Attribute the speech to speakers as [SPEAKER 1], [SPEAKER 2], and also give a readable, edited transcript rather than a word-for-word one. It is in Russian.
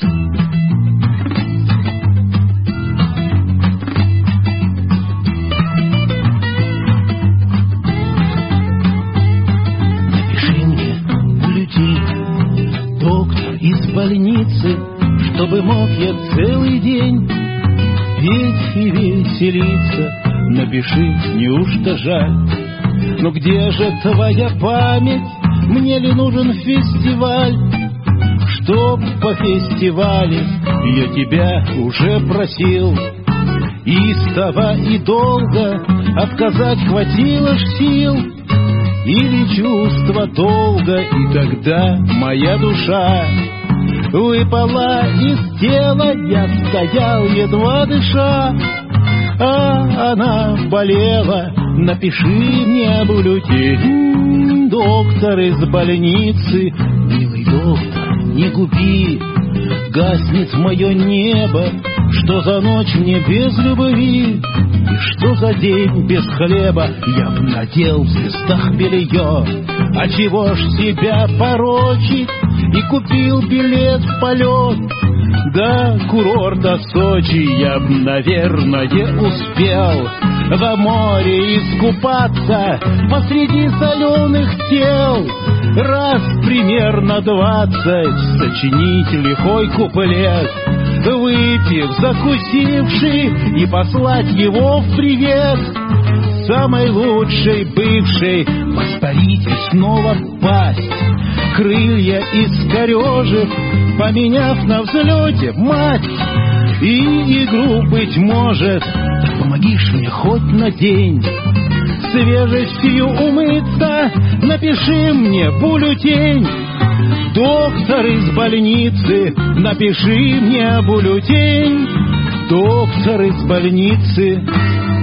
[SPEAKER 1] Напиши мне бюллетень, доктор из больницы, чтобы мог я целый день петь и веселиться. Напиши, неужто жаль? Но где же твоя память? Мне ли нужен фестиваль? Чтоб по фестивале я тебя уже просил. Истово и долго отказать хватило ж сил. Или чувство долга, и тогда моя душа выпала из тела, я стоял едва дыша, а она болела. Напиши мне бюллетень, доктор из больницы. Милый доктор, не губи, гаснет мое небо. Что за ночь мне без любви, и что за день без хлеба? Я б надел в звездах белье, а чего ж себя порочить? И купил билет в полет до курорта Сочи. Я б, наверное, успел в море искупаться посреди соленых тел. Раз примерно 20 сочинить лихой куплет, выпив, закусивший, и послать его в привет самой лучшей бывшей, воспарить и снова пасть, крылья искорежив, поменяв на взлете мать и игру, быть может. Так помоги ж мне хоть на день свежестью умыться. Напиши мне бюллетень, доктор из больницы. Напиши мне бюллетень, доктор из больницы.